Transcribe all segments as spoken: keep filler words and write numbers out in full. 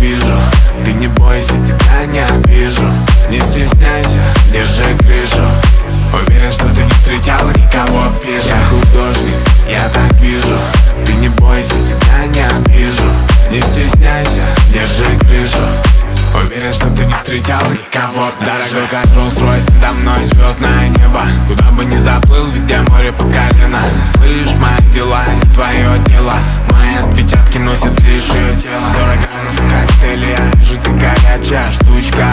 вижу. Ты не бойся, тебя не обижу. Не стесняйся, держи крышу. Уверен, что ты не встречал никого пиже. Я художник, я так вижу. Ты не бойся, тебя не обижу. Не стесняйся, держи крышу. Уверен, что ты не встречал никого пиже. Дорогой как Rolls-Royce, надо мной звездное небо. Куда бы ни заплыл, везде море по колено. Слышь, мои дела, не твое дело. Мои отпечатки носят лишь ее тело. Сорок градусов коктейля, я вижу, ты горячая штучка.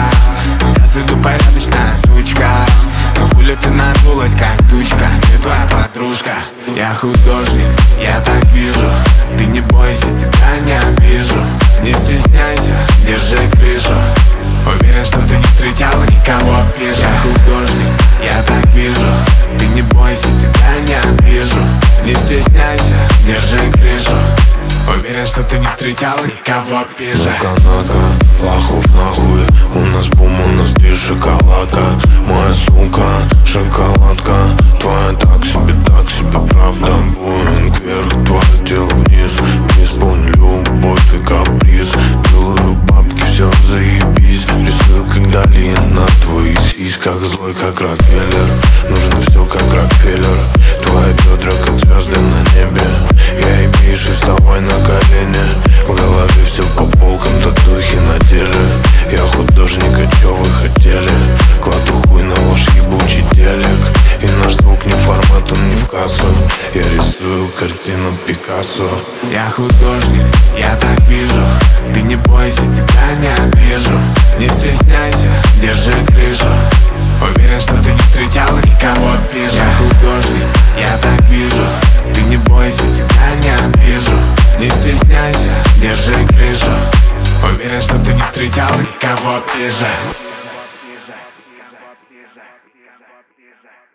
Я с виду порядочная сучка. Но хули ты надулась, как тучка. Ты твоя подружка. Я художник, я так вижу. Ты не бойся, тебя не обижу. Не стесняйся, держи крышу. Уверен, что ты не встречал никого пиже. Я художник, я так вижу. Ты не бойся, тебя не обижу. Не стесняйся, держи крышу. Уверен, что ты не встречал никого пиже. Сука-нака, лохов нахуй. У нас бум, у нас здесь шоколадка. Моя сука, шоколадка. Твоя так себе, так себе, правда. Боинг вверх, твое тело вниз. Не исполню любовь и каприз. Делаю бабки, все заебись. Рисую как Дали на твоих сиськах. Злой как Рокфеллер. Нужно все как Рокфеллер. Твои бедра как звезды на небе. Я ебишь и вставай на колени. В голове все по полкам, татухи на теле. Я художник, а чё вы хотели? Кладу хуй на ваш ебучий телек. И наш звук не формат, он не в кассу. Я рисую картину Пикассо. Я художник, я так вижу. Ты не бойся, тебя не обижу. Не стесняйся, держи крышу. Уверен, что ты не встречал никого пиже. Я художник, я так вижу. Ты не бойся, тебя не обижу. Не стесняйся, держи крышу. Уверен, что ты не встречал никого пиже.